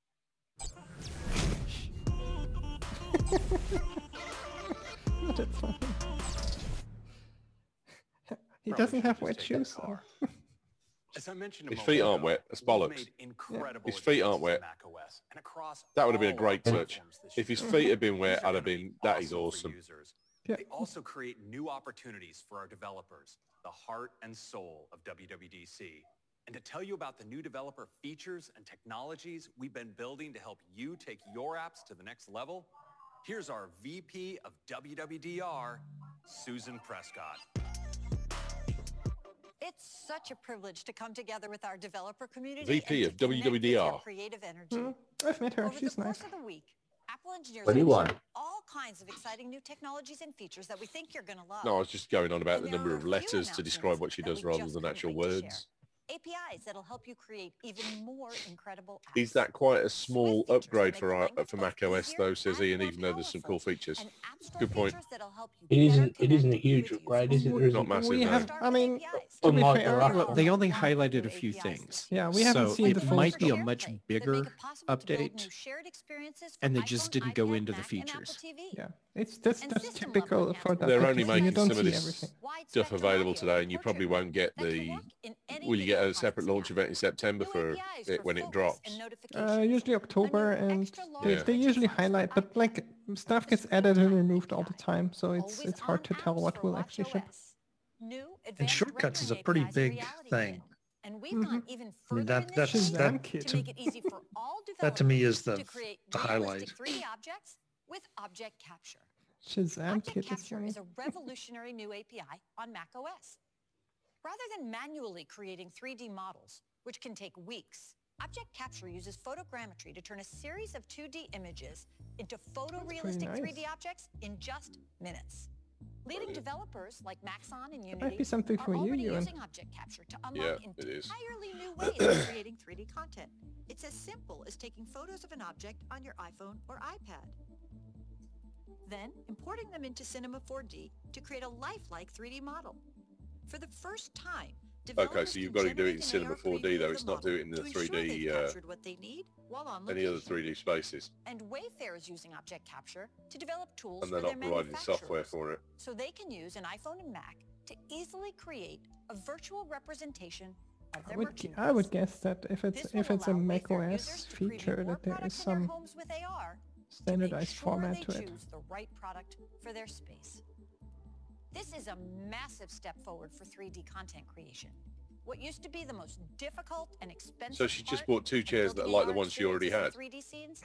That's funny. He doesn't have wet shoes. though. As I mentioned a His moment feet aren't ago, wet. That's we've bollocks. made incredible His feet aren't advances wet. to macOS and across That would have been a all great our touch. platforms this If his year. feet had been wet, These are I'd have gonna been, be that is for awesome. users. Yeah. They also create new opportunities for our developers, the heart and soul of W W D C. And to tell you about the new developer features and technologies we've been building to help you take your apps to the next level, here's our V P of W W D R, Susan Prescott. It's such a privilege to come together with our developer community V P and of to connect W W D R. with your creative energy. Hmm, I've met her. Over She's the nice. course of the week, Apple engineers What do you will want? share all kinds of exciting new technologies and features that we think you're going to love. No, I was just going on about And the there number are of a few letters to describe what she announcements does that we rather just than couldn't actual wait to share. words. A P Is that'll help you create even more incredible apps. Is that quite a small Swift features upgrade that for make the our, language for both macOS easier though, says and Ian, more even though there's some cool powerful. features. And App Store Good point. features that'll help you It better isn't. It connect isn't a with huge users. upgrade, is it? Or is Not it? massive, We no. have, I mean, to be Unlike the fair, last Well, one. they only highlighted a few things. Yeah, we haven't so seen it the full might be a scope. much That make bigger it possible to build new update, shared experiences for and they iPhone, just didn't go iPad, into the Mac, and Apple features. T V. Yeah, it's that's And that's system typical level for that. They're type only of thing. You making don't some of see this everything. Wide stuff spectrum available audio today, with and you portrait probably mode won't get that can the. work in any Will you get a video separate conferencing launch app. event in September New for A P Is it for when it focus drops? and Uh, notifications. usually October, and extra they, large they usually widget size for highlight, but like stuff gets added and removed all the time, so it's it's hard to tell what will actually ship. And shortcuts is a pretty big thing. And we've mm-hmm. gone even further I mean, that, in that's, this that, to, to make it easy for all that to me is the, to create the highlight. three D objects with object capture. Shazam Object Capture is a revolutionary new A P I on macOS. Rather than manually creating three D models, which can take weeks, Object Capture uses photogrammetry to turn a series of two D images into photorealistic nice. three D objects in just minutes. Leading developers like Maxon and Unity might be something for are you, already Ewan. using Object Capture to unlock yeah, entirely new ways of creating three D content. It's as simple as taking photos of an object on your iPhone or iPad, then importing them into Cinema four D to create a lifelike three D model. For the first time, okay, so you've got to do it in Cinema four D though. It's not doing it in the three D, uh, what they need while on any other three D spaces. And Wayfair is using Object Capture to develop tools and they're for not their providing software for it. So they can use an iPhone and Mac to easily create a virtual representation of their I would, merchandise. I would guess that if it's This if will it's a allow macOS Wayfair feature, that there is products in their some homes with A R standardized sure format they to it. choose the right product for their space. This is a massive step forward for three D content creation. What used to be the most difficult and expensive So she just part bought two chairs that are like the ones she already had. three D scenes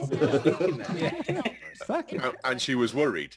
Exactly. And, and she was worried.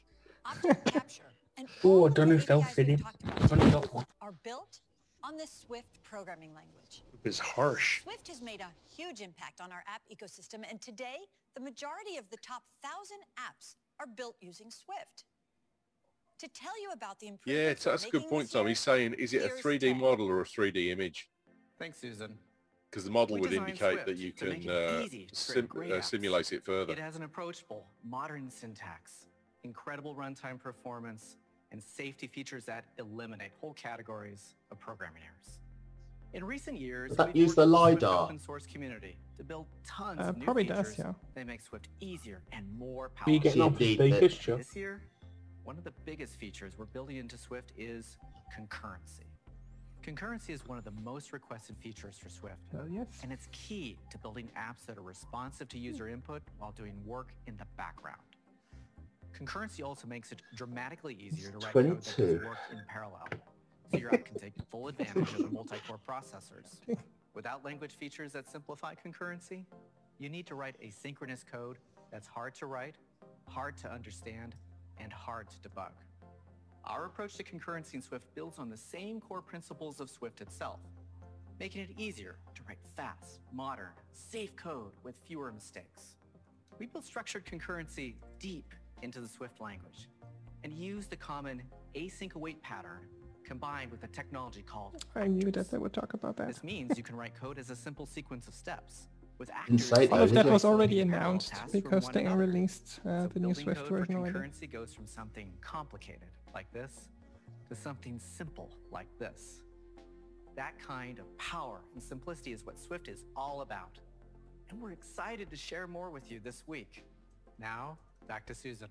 Oh, I don't know if they'll fit in. Are built on the Swift programming language. It's harsh. Swift has made a huge impact on our app ecosystem, and today, the majority of the top thousand apps are built using Swift. To tell you about the Yeah, improvements that's a good point, Tom. He's saying, is it a three D model or a three D image? Thanks, Susan. Because the model We would designed indicate Swift that you to make can it uh, easy to sim create great uh, apps. simulate it further. It has an approachable, modern syntax, incredible runtime performance, and safety features that eliminate whole categories of programming errors. In recent years, Does that we've use worked the with Swift LiDAR? open source community to build tons Uh, of new probably features does, yeah. that make Swift easier and more Are powerful. you getting up to speakers, Joe? This year, one of the biggest features we're building into Swift is concurrency. Concurrency is one of the most requested features for Swift. Hell yes. And it's key to building apps that are responsive to user input while doing work in the background. Concurrency also makes it dramatically easier to write code that does work in parallel, so your app can take full advantage of the multi-core processors. Without language features that simplify concurrency, you need to write asynchronous code that's hard to write, hard to understand, and hard to debug. Our approach to concurrency in Swift builds on the same core principles of Swift itself, making it easier to write fast, modern, safe code with fewer mistakes. We built structured concurrency deep into the Swift language and use the common async await pattern combined with a technology called I knew that they would talk about that. This means you can write code as a simple sequence of steps with Inside accuracy. All of that was Parallel already announced tasks from because one they another. released uh, So the new building Swift code for version already. concurrency goes from something complicated like this to something simple like this. That kind of power and simplicity is what Swift is all about. And we're excited to share more with you this week. Now, back to Susan.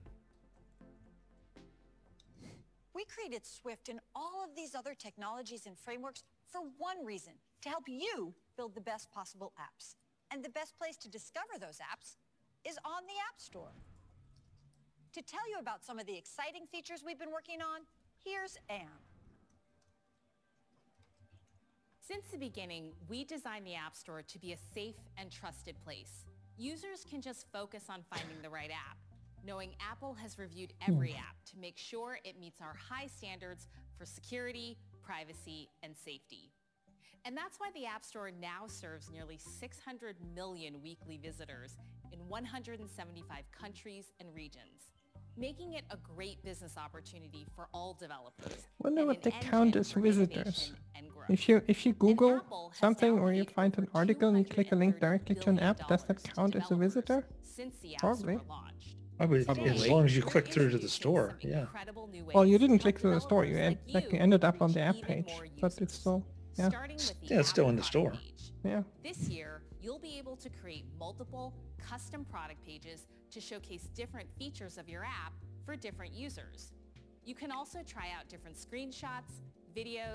We created Swift and all of these other technologies and frameworks for one reason, to help you build the best possible apps. And the best place to discover those apps is on the App Store. To tell you about some of the exciting features we've been working on, here's Anne. Since the beginning, we designed the App Store to be a safe and trusted place. Users can just focus on finding the right app, knowing Apple has reviewed every app to make sure it meets our high standards for security, privacy, and safety. And that's why the App Store now serves nearly six hundred million weekly visitors in one hundred seventy-five countries and regions, making it a great business opportunity for all developers. Wonder and what an they engine count as for visitors. innovation and growth. If you if you Google Apple has something now or you paid find an over article and you two click a link directly to an billion app, does that dollars to count as a developers visitor? Since the App Probably. Store launched. I would, Today, as long as you we're click through to the introducing store, some yeah. incredible new Well, ways you to didn't help click through the store. You, developers end, like like, you you ended up on reach the app even page, more but users. it's still yeah Starting with the Yeah, it's still in the App store. page. yeah. This year, you'll be able to create multiple custom product pages to showcase different features of your app for different users. You can also try out different screenshots, videos,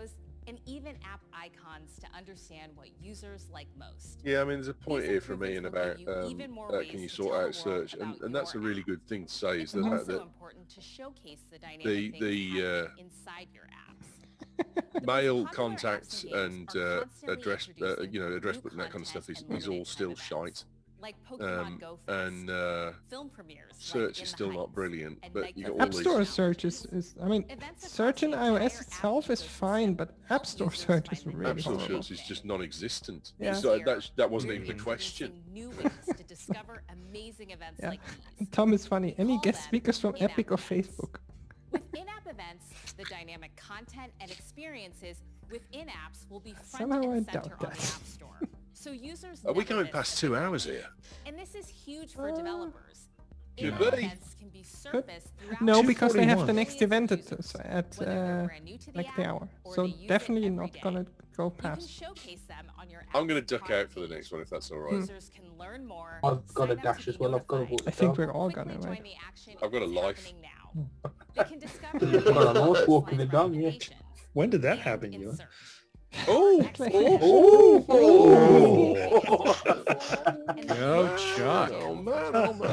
and even app icons to understand what users like most. Yeah, I mean, there's a point here for me in about um, uh, can you sort out search, and, and that's a really good thing to say. Is the It's fact also that important to showcase the dynamic the things the happening uh, inside your apps. mail contacts and uh, address, uh, you know, address book and that kind of stuff is, is all still shite. Like Pokemon Um, Go Fest, and uh, film premieres search like is In the still not Heights, brilliant, and but you Nike got all App these. Store search is, is I mean, search in iOS itself is fine, but App Store search is really App Store horrible. search is just non-existent. Yeah. So that that wasn't even the question. new ways to discover amazing events Yeah. like these. Tom is funny. Any guest speakers from Epic or Facebook? With in-app events, the dynamic content and experiences within apps will be front Somehow I and center doubt on the that. App Store. So users Are we never going miss past a two big hours moment. here? And this is huge for developers. Could In-app be. events can be surfaced throughout No, the because they have the forty-one. next event at, at uh, like the hour. So definitely not gonna go You can past. showcase them on your I'm going to duck out for the next one if that's all right. Users can learn more. I've got a sign up dash to as be well. I've got a notified, I think we're all gonna, quickly right? join the action I've got a if it's life. happening now. They can discover You've got a horse walking the dog, yeah. When did that happen, you? Oh, oh, oh, Oh, Chuck. oh man,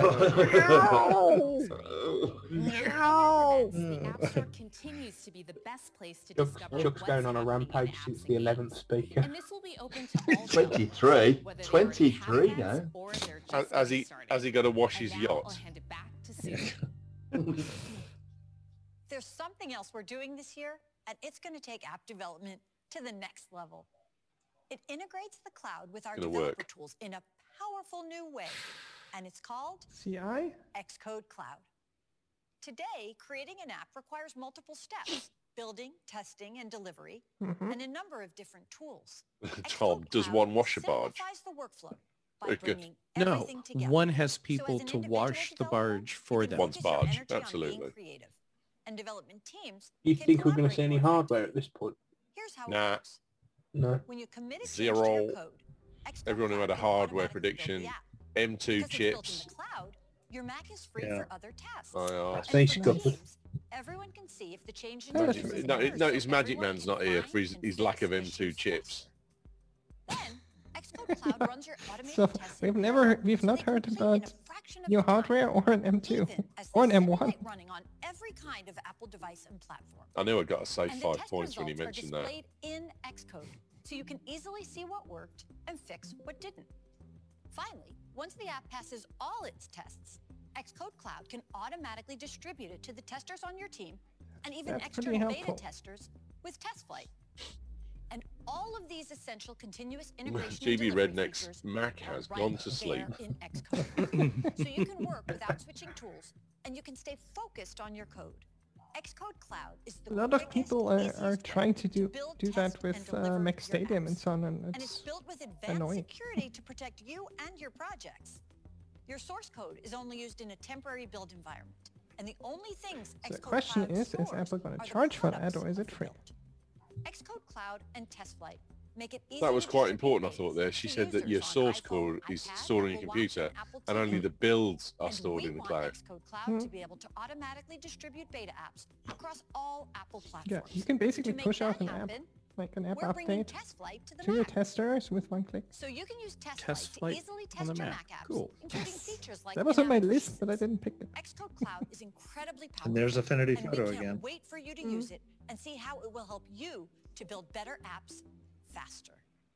oh The App Store continues to be the best place to Chuck's, discover Chuck's what's going on a happening in rampage apps since and the games. eleventh speaker. And this will be open to all twenty-three? developers, whether they already have twenty-three apps now? or they're Has, just has he getting started. has he got to wash his And now I'll yacht? hand it back to Susan. There's something else we're doing this year, and it's going to take app development to the next level. It integrates the cloud with our Gonna developer work. tools in a powerful new way, and it's called C I? Xcode Cloud. Today, creating an app requires multiple steps, building, testing, and delivery, Mhm. and a number of different tools. Tom, does one wash a barge? Simplifies the workflow by Very good. bringing No, everything together. one has So as people an to individual wash the developer, barge for you can them. One's focus your barge, energy on being absolutely. creative. And development teams Do you can think we're going to collaborate see any more hardware at this point? Here's how Nah. it works. No. When you commit a change to Zero. your code, Xcode Everyone who Cloud had a can hardware automatically build the prediction, app. M two Because it's built chips. in the cloud, your Mac is free Yeah. for other tasks. I asked. And Thanks, for Scott. teams, everyone can see if the change in Oh, your that's use is No, better, no, so his Magic everyone Man's can not here find for his, and his fix lack of M issues two faster. chips. Then, Xcode Cloud runs your automated So tests we've in never, parallel, we've so not they heard complete in a about fraction of new the time, hardware or an M two even as or they an M one. simulate running on every kind of Apple device and platform. I knew I got to save And the five test points when he results are mentioned that. displayed in Xcode, so you can easily see what worked and fix what didn't. Finally, once the app passes all its tests, Xcode Cloud can automatically distribute it to the testers on your team and even That's pretty external beta helpful. testers with TestFlight. And all of these essential continuous integration G B and delivery Redneck's features Mac are has right gone to sleep. there in Xcode. So you can work without switching tools, and you can stay focused on your code. Xcode Cloud is the A lot of quickest, people are, easiest are way trying to do build, do test, that with and deliver uh, Mac your Stadium and apps. so on, and And it's it's built with advanced annoying. security to protect you and your projects. Your source code is only used in a temporary build environment, and the only things So the Xcode question Cloud is, is stores Apple going are to the charge for that, products or is of it the free? build. Xcode Cloud and TestFlight make it easy That was to quite distribute important, I thought there. betas She to said that your users on source iPhone, code is iPad, stored on your Apple Watch, computer and Apple and T V. only the builds are And stored we in the want cloud. Xcode Cloud Hmm. to be able to automatically distribute beta apps across all Apple platforms. Yeah, you can basically To make push that out an app, happen, like an app we're bringing update TestFlight to the to your Mac. testers with one click. So you can use TestFlight Test to Flight easily on test the your Mac. Mac apps, Cool. including Yes. features like That was on my in-app list, but I purchases. didn't pick it. Xcode Cloud is incredibly powerful. And there's Affinity and Photo we can't again. wait for you to Mm. use it and see how it will help you to build better apps faster.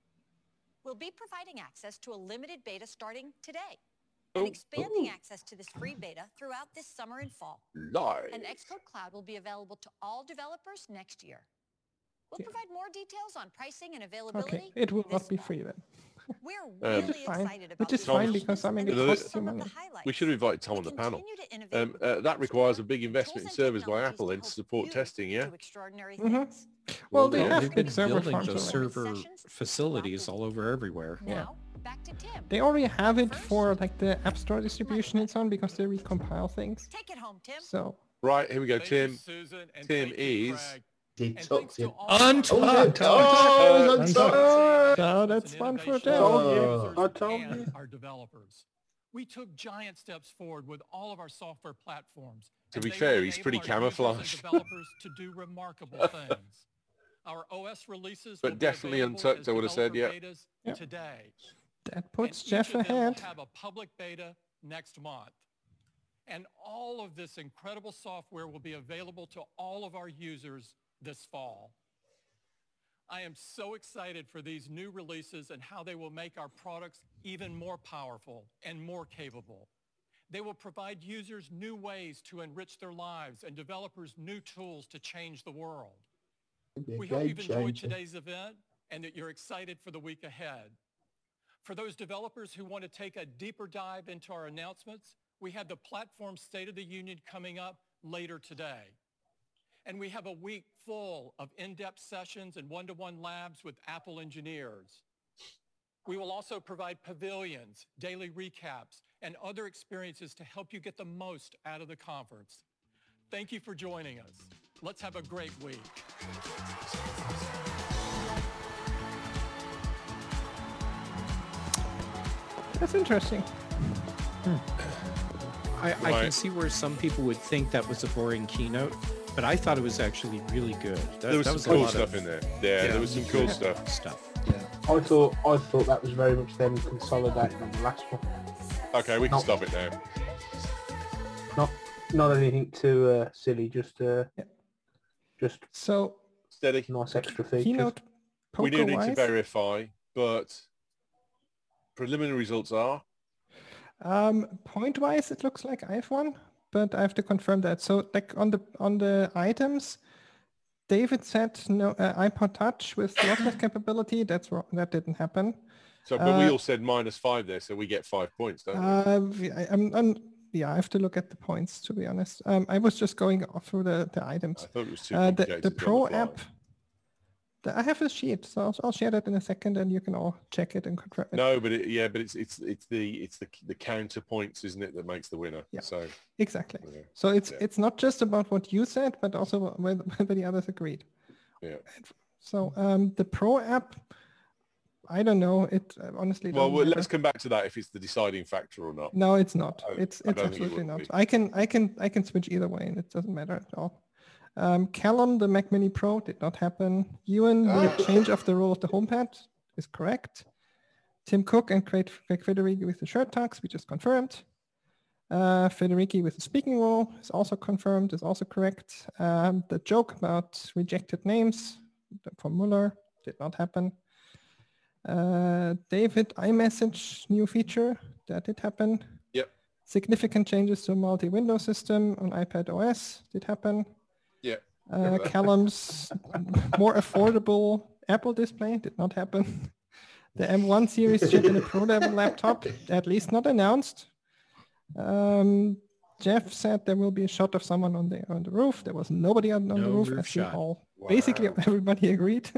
We'll be providing access to a limited beta starting today and Oh, expanding oh. access to this free beta throughout this summer and fall. Live. And Xcode Cloud will be available to all developers next year. We'll Yeah. provide more details on pricing and availability. Okay, it will this not be fall. free then. We're Um, really Which is fine. excited about Which is these fine announcements, because I mean and it these are costs you some of money. the highlights. We should have invited Tom We on the panel. continue to innovate Um, with uh, the that App requires a Store big and investment in tools and servers by technologies Apple to then to help support you testing, yeah? do extraordinary Mhm. things. Well, Well they done. have They've big been server building farms those already. server Sessions facilities all over everywhere. Yeah. Now, back to Tim. They already have it for like the App Store distribution and so on because they recompile things. Take it home, Tim. So Right, here we go, Thank you, Tim. Susan, and Tim thank you, is... Craig. Did And talk thanks to to him. all our Untucked. Oh, Untucked. untucked. So that's fun for them. Oh, I told and you. our developers. We took giant steps forward with all of our software platforms. To and be they fair, will he's enable pretty our users and camouflaged. developers to do remarkable things. Our O S releases But will definitely be available Untucked, as I would have said, yeah. developer betas Yeah. today. That puts And Jeff each of them will ahead. have a public beta next month. And all of this incredible software will be available to all of our users this fall. I am so excited for these new releases and how they will make our products even more powerful and more capable. They will provide users new ways to enrich their lives and developers new tools to change the world. We hope you've enjoyed today's event and that you're excited for the week ahead. For those developers who want to take a deeper dive into our announcements, we have the Platform State of the Union coming up later today. And we have a week full of in-depth sessions and one-to-one labs with Apple engineers. We will also provide pavilions, daily recaps, and other experiences to help you get the most out of the conference. Thank you for joining us. Let's have a great week. That's interesting. I, I Right. can see where some people would think that was a boring keynote, but I thought it was actually really good. That, There was that some was a cool lot stuff of, in there. Yeah, there was some cool stuff. Stuff. I thought I thought that was very much them consolidating on the last one. Okay, we can Not- stop it now. Not not anything too uh, silly, just uh, just So Steady. nice extra features. keynote We do need to poker-wise, verify, but preliminary results are. um, point-wise, it looks like I have one, but I have to confirm that. So like on the on the items, David said no uh, iPod Touch with lossless capability. That's wrong. That didn't happen. So, but we Uh, all said minus five there, so we get five points, don't we? Uh, I, I'm, I'm, yeah, I have to look at the points, to be honest. Um, I was just going off through the, the items. I thought it was too Uh, the, complicated the to go Pro on the fly. app, the, I have a sheet, so I'll, I'll share that in a second, and you can all check it and confirm it. No, but it, yeah, but it's it's it's the it's the the counterpoints, isn't it, that makes the winner? Yeah. So Exactly. yeah, So it's Yeah. it's not just about what you said, but also whether, whether the others agreed. yeah. So um, the Pro app, I don't know. It uh, honestly. Well, doesn't well, matter. let's come back to that if it's the deciding factor or not. No, it's not. I- It's I it's don't think it absolutely would not. be. I can I can I can switch either way, and it doesn't matter at all. Um, Callum, the Mac Mini Pro, did not happen. Ewan, the change of the role of the HomePad is correct. Tim Cook and Craig, Craig Federighi with the shirt tucks, we just confirmed. Uh, Federighi with the speaking role is also confirmed, is also correct. Um, the joke about rejected names from Muller did not happen. Uh, David, iMessage new feature, that did happen. Yep. Significant changes to multi-window system on iPad O S did happen. Yeah. Uh, remember that. Callum's more affordable Apple display did not happen. The M one series chip in a pro level laptop, at least not announced. Um, Jeff said there will be a shot of someone on the on the roof. There was nobody on, on the No roof. roof as we shot. all Wow. basically everybody agreed.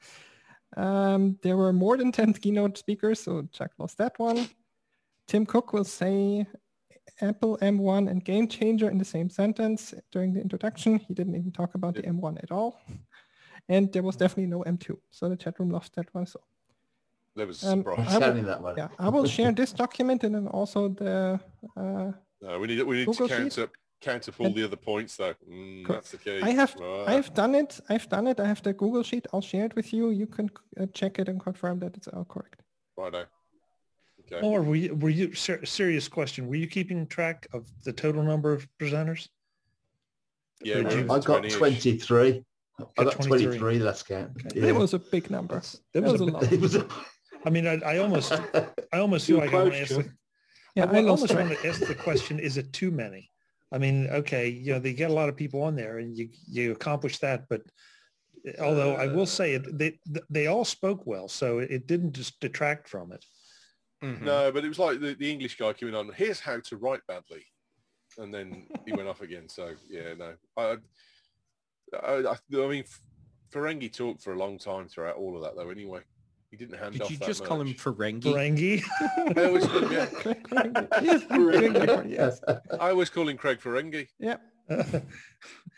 um, there were more than ten keynote speakers, so Chuck lost that one. Tim Cook will say Apple M one and Game Changer in the same sentence during the introduction. He didn't even talk about the M one at all. And there was definitely no M two. So the chat room lost that one. So That was a um, surprise. I will, Sharing that one. yeah, I will share this document and then also the uh, No, we need we need Google to count Sheet. up count up all And- the other points though. Mm, Correct. that's the key. I have Right. I've done it. I've done it. I have the Google Sheet. I'll share it with you. You can uh, check it and confirm that it's all correct. Righto. Okay. Or were you, were you, ser- serious question, were you keeping track of the total number of presenters? Yeah, Or did we're you- up I to got twenty-ish. twenty-three. I got twenty-three. twenty-three last count. It Yeah. was a big number. That It was was a a bit- lot. It was a, I mean, I, I almost, I almost You feel like I want to close, ask, Joe. the, Yeah, I, I wa- lost almost track. want to ask the question, is it too many? I mean, okay, you know, they get a lot of people on there and you, you accomplish that, but although I will say it, they, they all spoke well, so it didn't just detract from it. Mhm. No, but it was like the, the English guy coming on. Here's how to write badly, and then he went off again. So yeah, no. I, I, I, I mean, Ferengi talked for a long time throughout all of that, though. Anyway, he didn't hand Did off you that just call him much. Ferengi? Ferengi. I always call him, yeah. Craig Ferengi. Yes, Ferengi, yes. I always call him Craig Ferengi. Yeah.